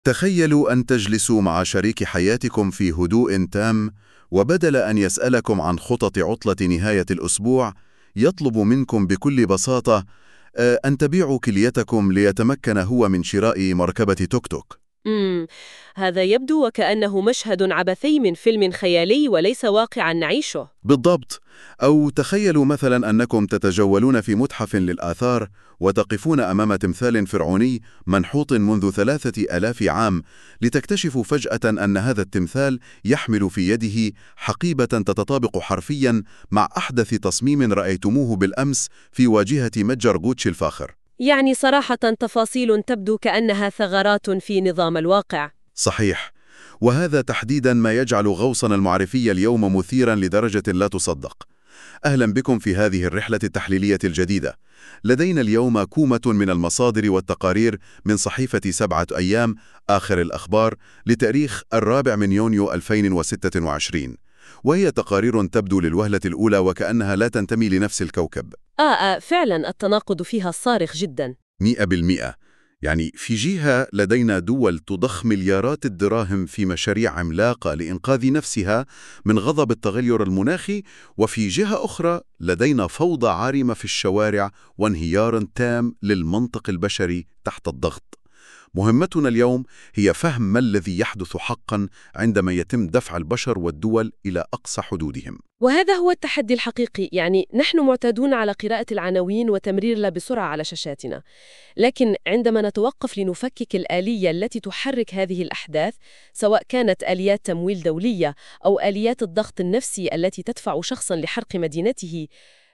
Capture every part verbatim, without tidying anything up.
تخيلوا أن تجلسوا مع شريك حياتكم في هدوء تام، وبدل أن يسألكم عن خطط عطلة نهاية الأسبوع، يطلب منكم بكل بساطة آه، أن تبيعوا كليتكم ليتمكن هو من شراء مركبة توك توك. امم هذا يبدو وكأنه مشهد عبثي من فيلم خيالي وليس واقعا نعيشه. بالضبط. أو تخيلوا مثلا أنكم تتجولون في متحف للآثار، وتقفون أمام تمثال فرعوني منحوت منذ ثلاثة ألاف عام، لتكتشفوا فجأة أن هذا التمثال يحمل في يده حقيبة تتطابق حرفيا مع أحدث تصميم رأيتموه بالأمس في واجهة متجر غوتشي الفاخر. يعني صراحة تفاصيل تبدو كأنها ثغرات في نظام الواقع. صحيح. وهذا تحديدا ما يجعل غوصنا المعرفي اليوم مثيرا لدرجة لا تصدق. أهلا بكم في هذه الرحلة التحليلية الجديدة. لدينا اليوم كومة من المصادر والتقارير من صحيفة سبعة أيام آخر الأخبار لتاريخ الرابع من يونيو ألفين وستة وعشرين، وهي تقارير تبدو للوهلة الأولى وكأنها لا تنتمي لنفس الكوكب. آه, آه فعلا التناقض فيها صارخ جدا. مئة بالمئة. يعني في جهة لدينا دول تضخ مليارات الدراهم في مشاريع عملاقة لإنقاذ نفسها من غضب التغير المناخي، وفي جهة أخرى لدينا فوضى عارمة في الشوارع وانهيار تام للمنطق البشري تحت الضغط. مهمتنا اليوم هي فهم ما الذي يحدث حقا عندما يتم دفع البشر والدول إلى أقصى حدودهم. وهذا هو التحدي الحقيقي. يعني نحن معتادون على قراءة العناوين وتمريرها بسرعة على شاشاتنا، لكن عندما نتوقف لنفكك الآلية التي تحرك هذه الأحداث، سواء كانت آليات تمويل دولية أو آليات الضغط النفسي التي تدفع شخصاً لحرق مدينته،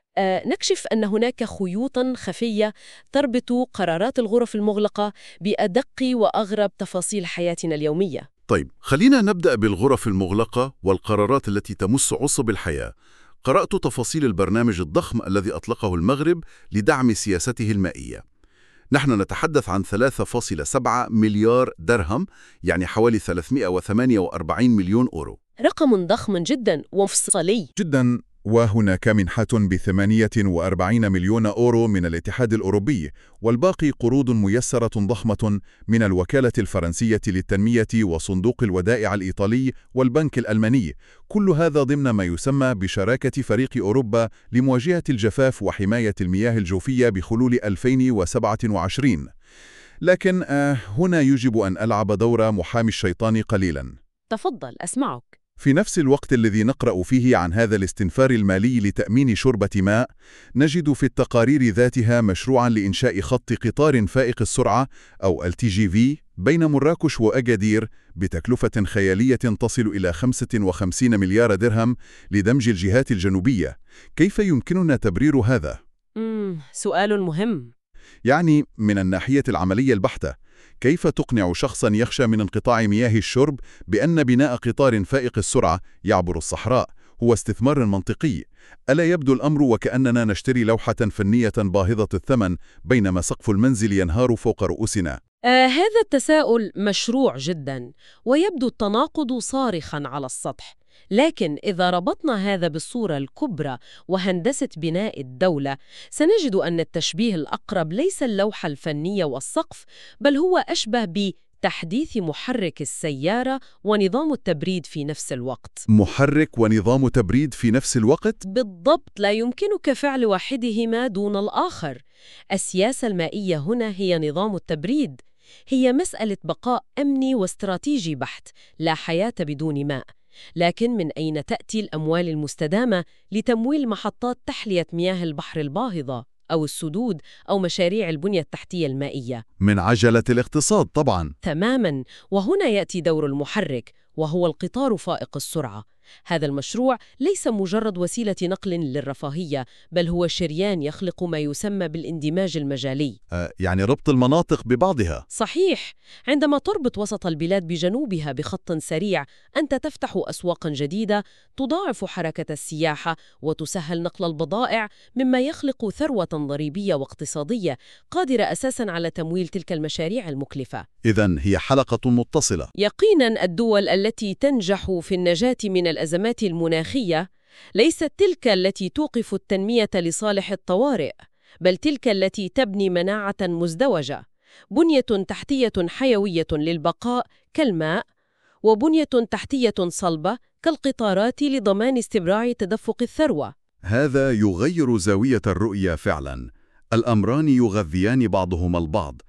آه نكشف أن هناك خيوطاً خفية تربط قرارات الغرف المغلقة بأدق وأغرب تفاصيل حياتنا اليومية. طيب، خلينا نبدأ بالغرف المغلقة والقرارات التي تمس عصب الحياة. قرأت تفاصيل البرنامج الضخم الذي أطلقه المغرب لدعم سياسته المائية. نحن نتحدث عن ثلاثة فاصلة سبعة مليار درهم، يعني حوالي ثلاثمئة وثمانية وأربعين مليون أورو. رقم ضخم جدا ومفصلي جدا. وهناك منحة بثمانية وأربعين مليون أورو من الاتحاد الأوروبي، والباقي قروض ميسرة ضخمة من الوكالة الفرنسية للتنمية وصندوق الودائع الإيطالي والبنك الألماني، كل هذا ضمن ما يسمى بشراكة فريق أوروبا لمواجهة الجفاف وحماية المياه الجوفية بحلول ألفين وسبعة وعشرين. لكن آه هنا يجب أن ألعب دور محامي الشيطان قليلاً. تفضل أسمعك. في نفس الوقت الذي نقرأ فيه عن هذا الاستنفار المالي لتأمين شربة ماء، نجد في التقارير ذاتها مشروعاً لإنشاء خط قطار فائق السرعة أو ال تي جي في بين مراكش وأجادير بتكلفة خيالية تصل إلى خمسة وخمسين مليار درهم لدمج الجهات الجنوبية. كيف يمكننا تبرير هذا؟ مم، سؤال مهم. يعني من الناحية العملية البحتة، كيف تقنع شخصاً يخشى من انقطاع مياه الشرب بأن بناء قطار فائق السرعة يعبر الصحراء هو استثمار منطقي؟ ألا يبدو الأمر وكأننا نشتري لوحة فنية باهظة الثمن بينما سقف المنزل ينهار فوق رؤوسنا؟ آه هذا التساؤل مشروع جدا، ويبدو التناقض صارخا على السطح. لكن إذا ربطنا هذا بالصورة الكبرى وهندسة بناء الدولة، سنجد أن التشبيه الأقرب ليس اللوحة الفنية والسقف، بل هو أشبه بتحديث محرك السيارة ونظام التبريد في نفس الوقت. محرك ونظام تبريد في نفس الوقت؟ بالضبط، لا يمكنك فعل واحدهما دون الآخر. السياسة المائية هنا هي نظام التبريد، هي مسألة بقاء أمني واستراتيجي بحت، لا حياة بدون ماء. لكن من أين تأتي الأموال المستدامة لتمويل محطات تحلية مياه البحر الباهظة أو السدود أو مشاريع البنية التحتية المائية؟ من عجلة الاقتصاد طبعاً. تماماً، وهنا يأتي دور المحرك، وهو القطار فائق السرعة. هذا المشروع ليس مجرد وسيلة نقل للرفاهية، بل هو شريان يخلق ما يسمى بالاندماج المجالي. آه يعني ربط المناطق ببعضها. صحيح. عندما تربط وسط البلاد بجنوبها بخط سريع، أنت تفتح أسواقاً جديدة، تضاعف حركة السياحة وتسهل نقل البضائع، مما يخلق ثروة ضريبية واقتصادية قادرة أساساً على تمويل تلك المشاريع المكلفة. إذن هي حلقة متصلة. يقيناً الدول التي تنجح في النجاة من الأزمات المناخية ليست تلك التي توقف التنمية لصالح الطوارئ، بل تلك التي تبني مناعة مزدوجة. بنية تحتية حيوية للبقاء كالماء، وبنية تحتية صلبة كالقطارات لضمان استبراع تدفق الثروة. هذا يغير زاوية الرؤية فعلا. الأمران يغذيان بعضهما البعض.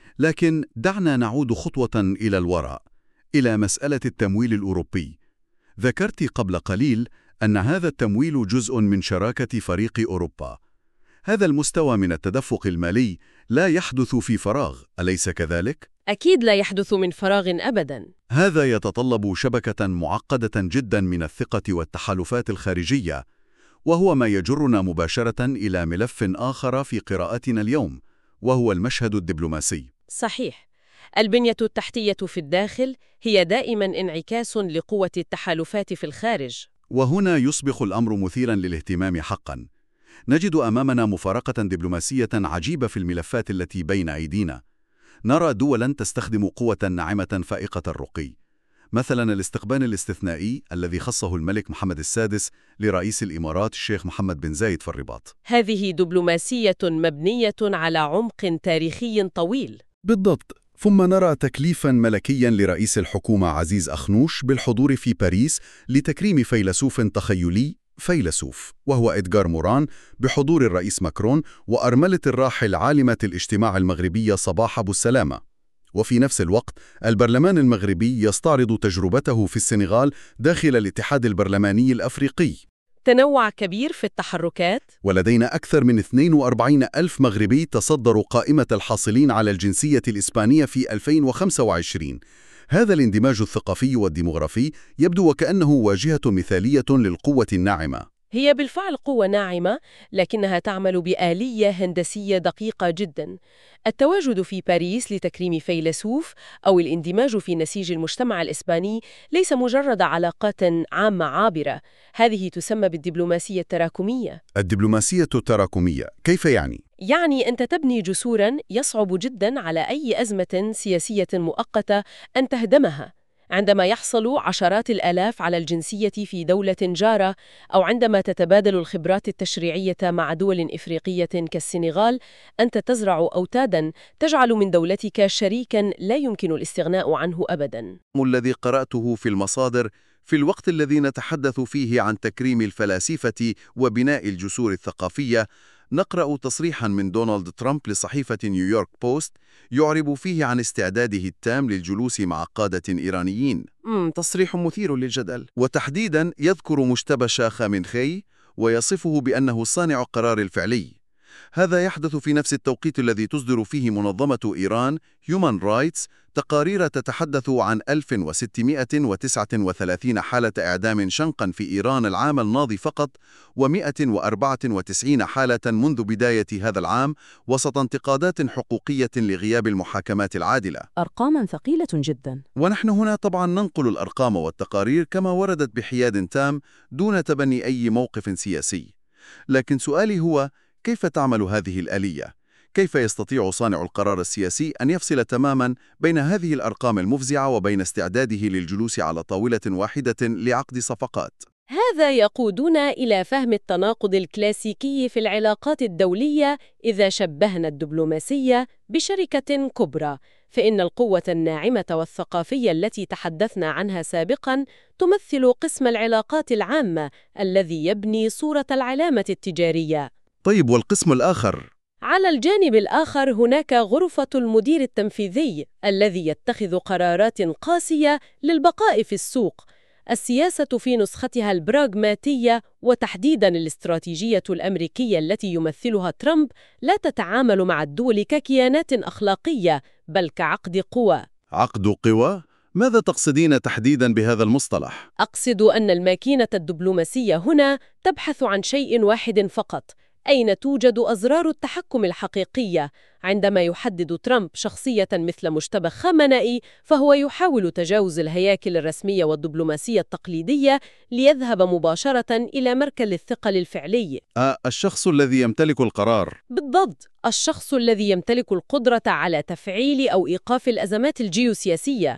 لكن دعنا نعود خطوة إلى الوراء، إلى مسألة التمويل الأوروبي. ذكرت قبل قليل أن هذا التمويل جزء من شراكة فريق أوروبا. هذا المستوى من التدفق المالي لا يحدث في فراغ، أليس كذلك؟ أكيد لا يحدث من فراغ أبداً. هذا يتطلب شبكة معقدة جدا من الثقة والتحالفات الخارجية، وهو ما يجرنا مباشرة إلى ملف آخر في قراءتنا اليوم، وهو المشهد الدبلوماسي. صحيح. البنية التحتية في الداخل هي دائماً انعكاس لقوة التحالفات في الخارج. وهنا يصبح الأمر مثيراً للاهتمام حقاً. نجد أمامنا مفارقة دبلوماسية عجيبة في الملفات التي بين أيدينا. نرى دولاً تستخدم قوة ناعمة فائقة الرقي، مثلاً الاستقبال الاستثنائي الذي خصه الملك محمد السادس لرئيس الإمارات الشيخ محمد بن زايد في الرباط. هذه دبلوماسية مبنية على عمق تاريخي طويل. بالضبط. ثم نرى تكليفاً ملكياً لرئيس الحكومة عزيز أخنوش بالحضور في باريس لتكريم فيلسوف تخيلي، فيلسوف وهو إدغار موران، بحضور الرئيس ماكرون وأرملة الراحل عالمة الاجتماع المغربية صباح أبو السلامة. وفي نفس الوقت البرلمان المغربي يستعرض تجربته في السنغال داخل الاتحاد البرلماني الأفريقي. تنوع كبير في التحركات. ولدينا أكثر من اثنين وأربعين ألف مغربي تصدروا قائمة الحاصلين على الجنسية الإسبانية في ألفين وخمسة وعشرين. هذا الاندماج الثقافي والديمغرافي يبدو وكأنه واجهة مثالية للقوة الناعمة. هي بالفعل قوة ناعمة، لكنها تعمل بآلية هندسية دقيقة جداً. التواجد في باريس لتكريم فيلسوف أو الاندماج في نسيج المجتمع الإسباني ليس مجرد علاقات عامة عابرة، هذه تسمى بالدبلوماسية التراكمية. الدبلوماسية التراكمية كيف يعني؟ يعني أنت تبني جسوراً يصعب جداً على أي أزمة سياسية مؤقتة أن تهدمها. عندما يحصل عشرات الآلاف على الجنسية في دولة جارة، أو عندما تتبادل الخبرات التشريعية مع دول إفريقية كالسنغال، أنت تزرع أوتاداً تجعل من دولتك شريكاً لا يمكن الاستغناء عنه أبداً. الذي قرأته في المصادر في الوقت الذي نتحدث فيه عن تكريم الفلاسفة وبناء الجسور الثقافية، نقرأ تصريحاً من دونالد ترامب لصحيفة نيويورك بوست يعرب فيه عن استعداده التام للجلوس مع قادة إيرانيين. مم، تصريح مثير للجدل، وتحديداً يذكر مجتبى خامنئي ويصفه بأنه صانع القرار الفعلي. هذا يحدث في نفس التوقيت الذي تصدر فيه منظمة إيران Human Rights تقارير تتحدث عن ألف وستمائة وتسعة وثلاثين حالة إعدام شنقا في إيران العام الماضي فقط، ومائة وأربعة وتسعين حالة منذ بداية هذا العام، وسط انتقادات حقوقية لغياب المحاكمات العادلة. أرقام ثقيلة جدا. ونحن هنا طبعا ننقل الأرقام والتقارير كما وردت بحياد تام دون تبني أي موقف سياسي. لكن سؤالي هو، كيف تعمل هذه الآلية؟ كيف يستطيع صانع القرار السياسي أن يفصل تماماً بين هذه الأرقام المفزعة وبين استعداده للجلوس على طاولة واحدة لعقد صفقات؟ هذا يقودنا إلى فهم التناقض الكلاسيكي في العلاقات الدولية. إذا شبهنا الدبلوماسية بشركة كبرى، فإن القوة الناعمة والثقافية التي تحدثنا عنها سابقاً تمثل قسم العلاقات العامة الذي يبني صورة العلامة التجارية. طيب، والقسم الآخر؟ على الجانب الآخر هناك غرفة المدير التنفيذي الذي يتخذ قرارات قاسية للبقاء في السوق. السياسة في نسختها البراغماتية، وتحديداً الاستراتيجية الأمريكية التي يمثلها ترامب، لا تتعامل مع الدول ككيانات أخلاقية بل كعقد قوى. عقد قوى؟ ماذا تقصدين تحديداً بهذا المصطلح؟ أقصد أن الماكينة الدبلوماسية هنا تبحث عن شيء واحد فقط: أين توجد أزرار التحكم الحقيقية؟ عندما يحدد ترامب شخصية مثل مجتبى خامنئي، فهو يحاول تجاوز الهياكل الرسمية والدبلوماسية التقليدية ليذهب مباشرة إلى مركز الثقل الفعلي. آه، الشخص الذي يمتلك القرار. بالضبط، الشخص الذي يمتلك القدرة على تفعيل أو إيقاف الأزمات الجيوسياسية.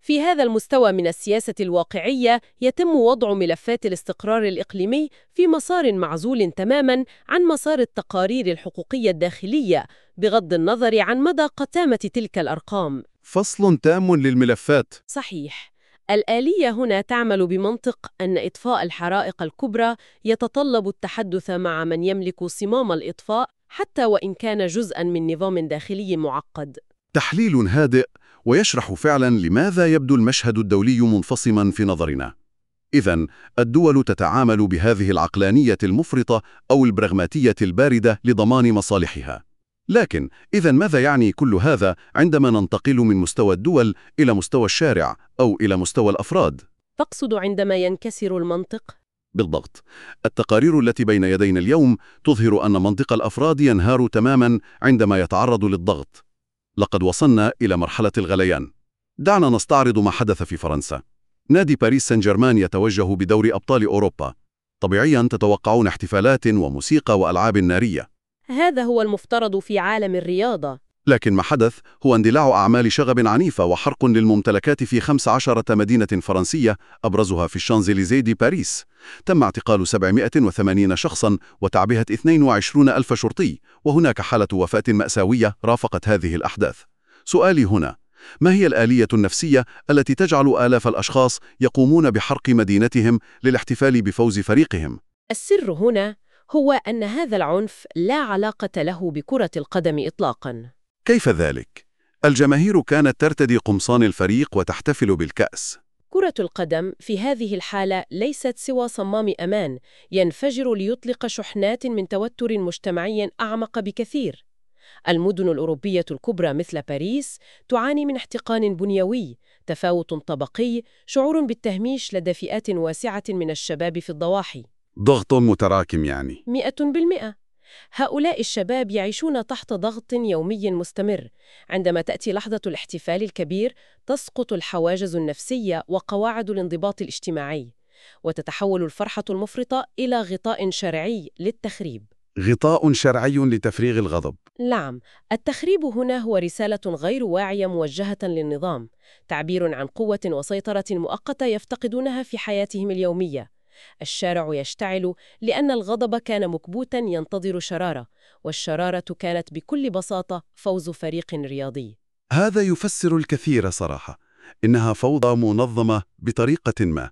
في هذا المستوى من السياسة الواقعية يتم وضع ملفات الاستقرار الإقليمي في مسار معزول تماماً عن مسار التقارير الحقوقية الداخلية، بغض النظر عن مدى قتامة تلك الأرقام. فصل تام للملفات. صحيح. الآلية هنا تعمل بمنطق أن إطفاء الحرائق الكبرى يتطلب التحدث مع من يملك صمام الإطفاء حتى وإن كان جزءاً من نظام داخلي معقد. تحليل هادئ ويشرح فعلاً لماذا يبدو المشهد الدولي منفصماً في نظرنا. إذن الدول تتعامل بهذه العقلانية المفرطة أو البراغماتية الباردة لضمان مصالحها. لكن إذن ماذا يعني كل هذا عندما ننتقل من مستوى الدول إلى مستوى الشارع أو إلى مستوى الأفراد؟ تقصد عندما ينكسر المنطق؟ بالضبط. التقارير التي بين يدينا اليوم تظهر أن منطق الأفراد ينهار تماماً عندما يتعرض للضغط. لقد وصلنا إلى مرحلة الغليان. دعنا نستعرض ما حدث في فرنسا. نادي باريس سان جيرمان يتوجه بدور أبطال أوروبا. طبيعياً تتوقعون احتفالات وموسيقى وألعاب نارية. هذا هو المفترض في عالم الرياضة. لكن ما حدث هو اندلاع أعمال شغب عنيفة وحرق للممتلكات في خمس عشرة مدينة فرنسية، أبرزها في الشانزليزيه دي باريس. تم اعتقال سبعمائة وثمانين شخصاً وتعبئة اثنين وعشرين ألف شرطي، وهناك حالة وفاة مأساوية رافقت هذه الأحداث. سؤالي هنا: ما هي الآلية النفسية التي تجعل آلاف الأشخاص يقومون بحرق مدينتهم للاحتفال بفوز فريقهم؟ السر هنا هو أن هذا العنف لا علاقة له بكرة القدم إطلاقاً. كيف ذلك؟ الجماهير كانت ترتدي قمصان الفريق وتحتفل بالكأس. كرة القدم في هذه الحالة ليست سوى صمام أمان ينفجر ليطلق شحنات من توتر مجتمعي أعمق بكثير. المدن الأوروبية الكبرى مثل باريس تعاني من احتقان بنيوي، تفاوت طبقي، شعور بالتهميش لدى فئات واسعة من الشباب في الضواحي. ضغط متراكم يعني. مئة بالمئة. هؤلاء الشباب يعيشون تحت ضغط يومي مستمر. عندما تأتي لحظة الاحتفال الكبير تسقط الحواجز النفسية وقواعد الانضباط الاجتماعي، وتتحول الفرحة المفرطة إلى غطاء شرعي للتخريب. غطاء شرعي لتفريغ الغضب. نعم، التخريب هنا هو رسالة غير واعية موجهة للنظام، تعبير عن قوة وسيطرة مؤقتة يفتقدونها في حياتهم اليومية. الشارع يشتعل لأن الغضب كان مكبوتاً ينتظر شرارة، والشرارة كانت بكل بساطة فوز فريق رياضي. هذا يفسر الكثير صراحة. إنها فوضى منظمة بطريقة ما.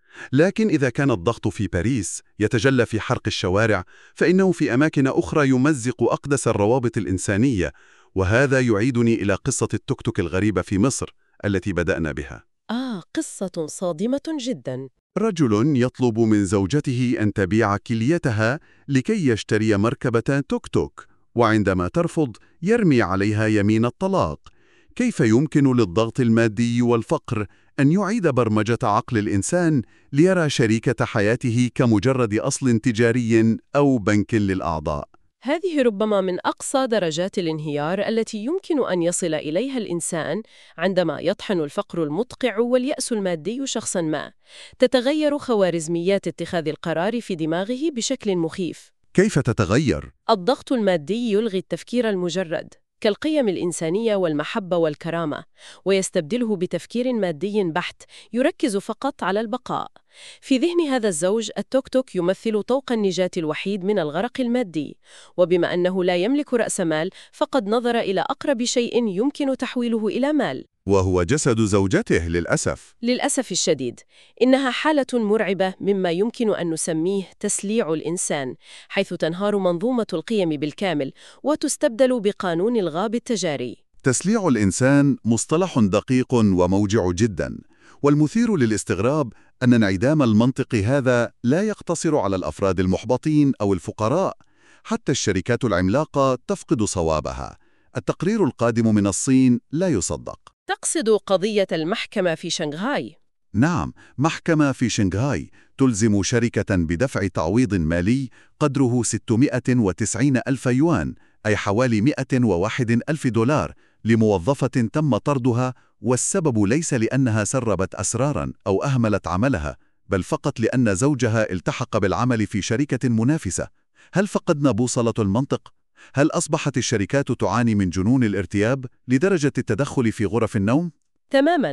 لكن إذا كان الضغط في باريس يتجلى في حرق الشوارع، فإنه في أماكن أخرى يمزق أقدس الروابط الإنسانية. وهذا يعيدني إلى قصة التوك توك الغريبة في مصر التي بدأنا بها. آه، قصة صادمة جداً. رجل يطلب من زوجته أن تبيع كليتها لكي يشتري مركبة توك توك، وعندما ترفض يرمي عليها يمين الطلاق. كيف يمكن للضغط المادي والفقر أن يعيد برمجة عقل الإنسان ليرى شريكة حياته كمجرد أصل تجاري أو بنك للأعضاء؟ هذه ربما من أقصى درجات الانهيار التي يمكن أن يصل إليها الإنسان عندما يطحن الفقر المدقع واليأس المادي شخصاً ما. تتغير خوارزميات اتخاذ القرار في دماغه بشكل مخيف. كيف تتغير؟ الضغط المادي يلغي التفكير المجرد كالقيم الإنسانية والمحبة والكرامة، ويستبدله بتفكير مادي بحت يركز فقط على البقاء. في ذهن هذا الزوج التوك توك يمثل طوق النجاة الوحيد من الغرق المادي، وبما أنه لا يملك رأس مال فقد نظر إلى أقرب شيء يمكن تحويله إلى مال، وهو جسد زوجته للأسف. للأسف الشديد إنها حالة مرعبة مما يمكن أن نسميه تسليع الإنسان، حيث تنهار منظومة القيم بالكامل وتستبدل بقانون الغاب التجاري. تسليع الإنسان مصطلح دقيق وموجع جدا، والمثير للاستغراب أن انعدام المنطق هذا لا يقتصر على الأفراد المحبطين أو الفقراء. حتى الشركات العملاقة تفقد صوابها. التقرير القادم من الصين لا يصدق. تقصد قضية المحكمة في شنغهاي؟ نعم، محكمة في شنغهاي تلزم شركة بدفع تعويض مالي قدره ستمائة وتسعين ألف يوان، أي حوالي مائة وواحد ألف دولار، لموظفة تم طردها، والسبب ليس لأنها سربت أسراراً أو أهملت عملها، بل فقط لأن زوجها التحق بالعمل في شركة منافسة. هل فقدنا بوصلة المنطق؟ هل أصبحت الشركات تعاني من جنون الارتياب لدرجة التدخل في غرف النوم؟ تماماً.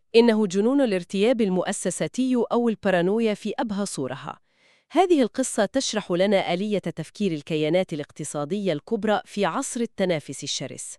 إنه جنون الارتياب المؤسساتي أو البارانويا في أبهى صورها. هذه القصة تشرح لنا آلية تفكير الكيانات الاقتصادية الكبرى في عصر التنافس الشرس.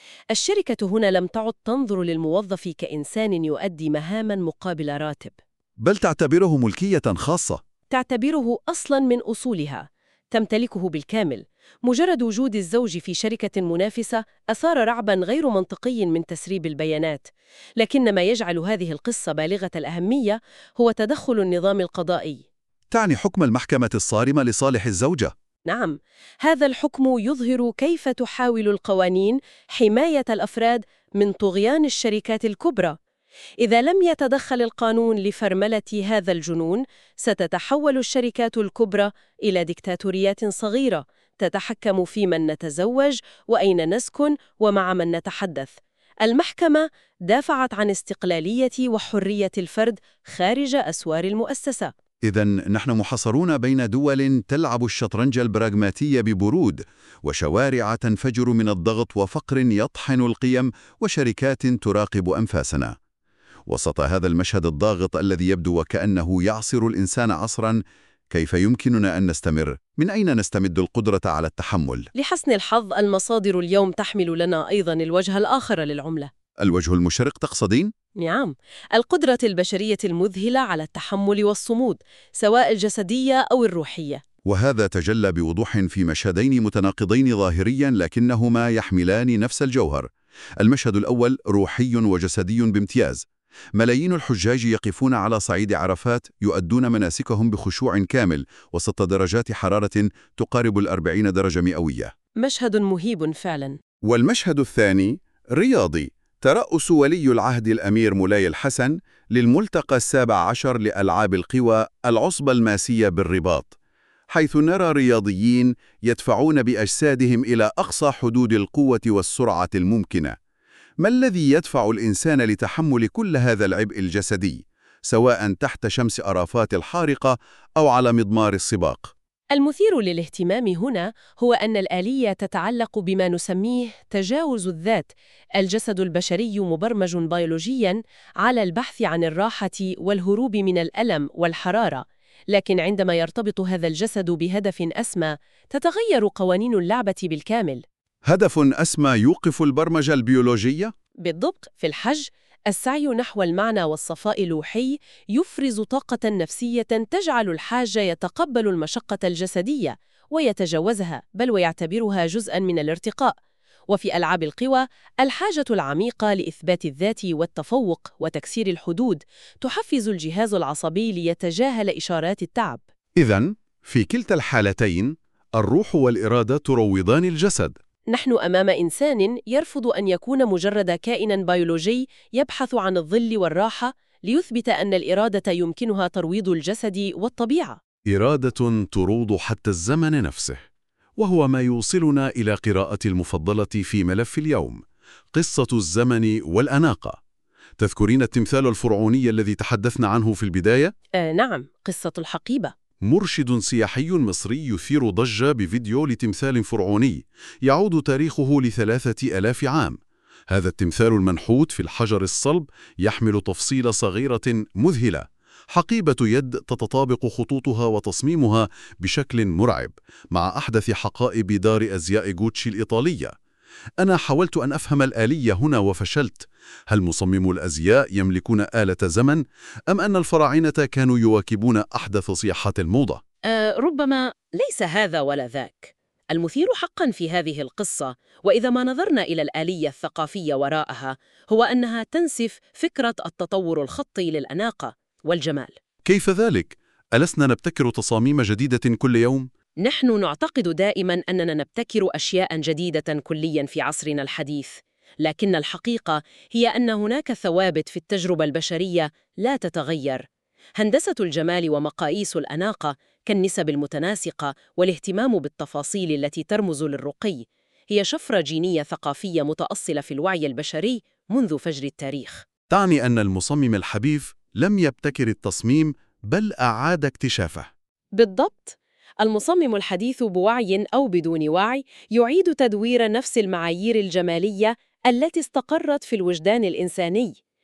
الشركة هنا لم تعد تنظر للموظف كإنسان يؤدي مهاما مقابل راتب، بل تعتبره ملكية خاصة. تعتبره أصلاً من أصولها، تمتلكه بالكامل. مجرد وجود الزوج في شركة منافسة أثار رعباً غير منطقي من تسريب البيانات، لكن ما يجعل هذه القصة بالغة الأهمية هو تدخل النظام القضائي. تعني حكم المحكمة الصارمة لصالح الزوجة. نعم، هذا الحكم يظهر كيف تحاول القوانين حماية الأفراد من طغيان الشركات الكبرى. إذا لم يتدخل القانون لفرملة هذا الجنون، ستتحول الشركات الكبرى إلى ديكتاتوريات صغيرة تتحكم في من نتزوج وأين نسكن ومع من نتحدث. المحكمة دافعت عن استقلالية وحرية الفرد خارج أسوار المؤسسة. إذن نحن محصرون بين دول تلعب الشطرنج البراغماتي ببرود، وشوارع تنفجر من الضغط، وفقر يطحن القيم، وشركات تراقب أنفاسنا. وسط هذا المشهد الضاغط الذي يبدو وكأنه يعصر الإنسان عصراً، كيف يمكننا أن نستمر؟ من أين نستمد القدرة على التحمل؟ لحسن الحظ المصادر اليوم تحمل لنا أيضاً الوجه الآخر للعملة. الوجه المشرق تقصدين؟ نعم، القدرة البشرية المذهلة على التحمل والصمود، سواء الجسدية أو الروحية. وهذا تجلى بوضوح في مشهدين متناقضين ظاهرياً لكنهما يحملان نفس الجوهر. المشهد الأول روحي وجسدي بامتياز. ملايين الحجاج يقفون على صعيد عرفات يؤدون مناسكهم بخشوع كامل وسط درجات حرارة تقارب الأربعين درجة مئوية. مشهد مهيب فعلا. والمشهد الثاني رياضي، ترأس ولي العهد الأمير مولاي الحسن للملتقى السابع عشر لألعاب القوى العصبة الماسية بالرباط، حيث نرى رياضيين يدفعون بأجسادهم إلى أقصى حدود القوة والسرعة الممكنة. ما الذي يدفع الإنسان لتحمل كل هذا العبء الجسدي، سواء تحت شمس أرافات الحارقة أو على مضمار السباق؟ المثير للاهتمام هنا هو أن الآلية تتعلق بما نسميه تجاوز الذات. الجسد البشري مبرمج بيولوجياً على البحث عن الراحة والهروب من الألم والحرارة، لكن عندما يرتبط هذا الجسد بهدف أسمى تتغير قوانين اللعبة بالكامل. هدف أسمى يوقف البرمجة البيولوجية؟ بالضبط. في الحج، السعي نحو المعنى والصفاء لوحي يفرز طاقة نفسية تجعل الحاج يتقبل المشقة الجسدية ويتجاوزها، بل ويعتبرها جزءاً من الارتقاء. وفي ألعاب القوى، الحاجة العميقة لإثبات الذات والتفوق وتكسير الحدود تحفز الجهاز العصبي ليتجاهل إشارات التعب. إذن في كلتا الحالتين الروح والإرادة تروضان الجسد. نحن أمام إنسان يرفض أن يكون مجرد كائناً بيولوجي يبحث عن الظل والراحة، ليثبت أن الإرادة يمكنها ترويض الجسد والطبيعة. إرادة تروض حتى الزمن نفسه، وهو ما يوصلنا إلى قراءة المفضلة في ملف اليوم، قصة الزمن والأناقة. تذكرين التمثال الفرعوني الذي تحدثنا عنه في البداية؟ آه نعم، قصة الحقيبة. مرشد سياحي مصري يثير ضجة بفيديو لتمثال فرعوني يعود تاريخه لثلاثة ألاف عام. هذا التمثال المنحوت في الحجر الصلب يحمل تفصيلة صغيرة مذهلة، حقيبة يد تتطابق خطوطها وتصميمها بشكل مرعب مع أحدث حقائب دار أزياء غوتشي الإيطالية. أنا حاولت أن أفهم الآلية هنا وفشلت. هل مصممو الأزياء يملكون آلة زمن، أم أن الفراعنة كانوا يواكبون أحدث صياحات الموضة؟ أه ربما ليس هذا ولا ذاك. المثير حقاً في هذه القصة، وإذا ما نظرنا إلى الآلية الثقافية وراءها، هو أنها تنسف فكرة التطور الخطي للأناقة والجمال. كيف ذلك؟ ألسنا نبتكر تصاميم جديدة كل يوم؟ نحن نعتقد دائماً أننا نبتكر أشياء جديدة كلياً في عصرنا الحديث، لكن الحقيقة هي أن هناك ثوابت في التجربة البشرية لا تتغير. هندسة الجمال ومقاييس الأناقة كالنسب المتناسقة والاهتمام بالتفاصيل التي ترمز للرقي هي شفرة جينية ثقافية متأصلة في الوعي البشري منذ فجر التاريخ. تعني أن المصمم الحبيث لم يبتكر التصميم بل أعاد اكتشافه. بالضبط. المصمم الحديث بوعي أو بدون وعي يعيد تدوير نفس المعايير الجمالية التي استقرت في الوجدان الإنساني.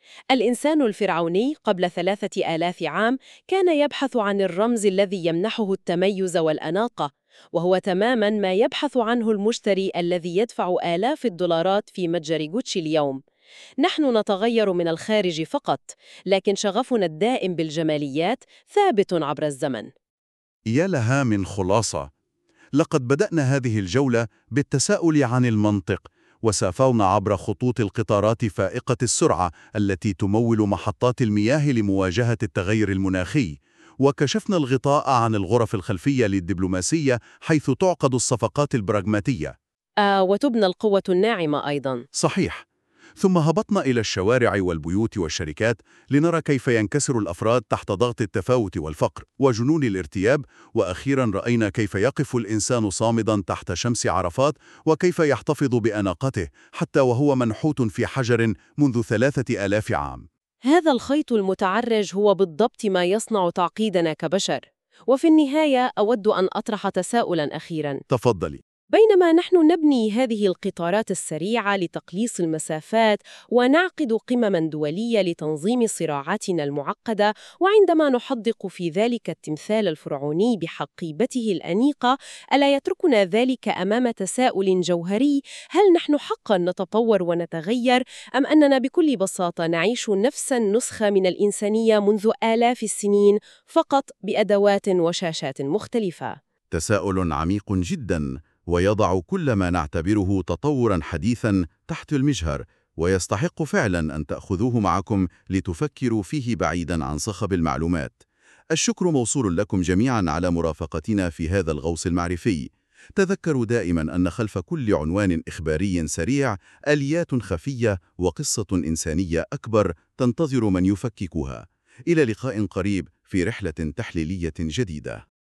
الإنسان الفرعوني قبل ثلاثة آلاف عام كان يبحث عن الرمز الذي يمنحه التميز والأناقة، وهو تماماً ما يبحث عنه المشتري الذي يدفع آلاف الدولارات في متجر غوتشي اليوم. نحن نتغير من الخارج فقط، لكن شغفنا الدائم بالجماليات ثابت عبر الزمن. يا لها من خلاصة! لقد بدأنا هذه الجولة بالتساؤل عن المنطق، وسافرنا عبر خطوط القطارات فائقة السرعة التي تمول محطات المياه لمواجهة التغير المناخي، وكشفنا الغطاء عن الغرف الخلفية للدبلوماسية حيث تعقد الصفقات البراغماتية. آه وتبنى القوة الناعمة أيضاً. صحيح. ثم هبطنا إلى الشوارع والبيوت والشركات لنرى كيف ينكسر الأفراد تحت ضغط التفاوت والفقر وجنون الارتياب، وأخيراً رأينا كيف يقف الإنسان صامداً تحت شمس عرفات، وكيف يحتفظ بأناقته حتى وهو منحوت في حجر منذ ثلاثة آلاف عام. هذا الخيط المتعرج هو بالضبط ما يصنع تعقيدنا كبشر. وفي النهاية أود أن أطرح تساؤلاً أخيراً. تفضلي. بينما نحن نبني هذه القطارات السريعة لتقليص المسافات ونعقد قمماً دولية لتنظيم صراعاتنا المعقدة، وعندما نحدق في ذلك التمثال الفرعوني بحقيبته الأنيقة، ألا يتركنا ذلك أمام تساؤل جوهري؟ هل نحن حقاً نتطور ونتغير، أم أننا بكل بساطة نعيش نفس النسخة من الإنسانية منذ آلاف السنين فقط بأدوات وشاشات مختلفة؟ تساؤل عميق جداً، ويضع كل ما نعتبره تطوراً حديثاً تحت المجهر، ويستحق فعلاً أن تأخذوه معكم لتفكروا فيه بعيداً عن صخب المعلومات. الشكر موصول لكم جميعاً على مرافقتنا في هذا الغوص المعرفي. تذكروا دائماً أن خلف كل عنوان إخباري سريع آليات خفية وقصة إنسانية أكبر تنتظر من يفككها. إلى لقاء قريب في رحلة تحليلية جديدة.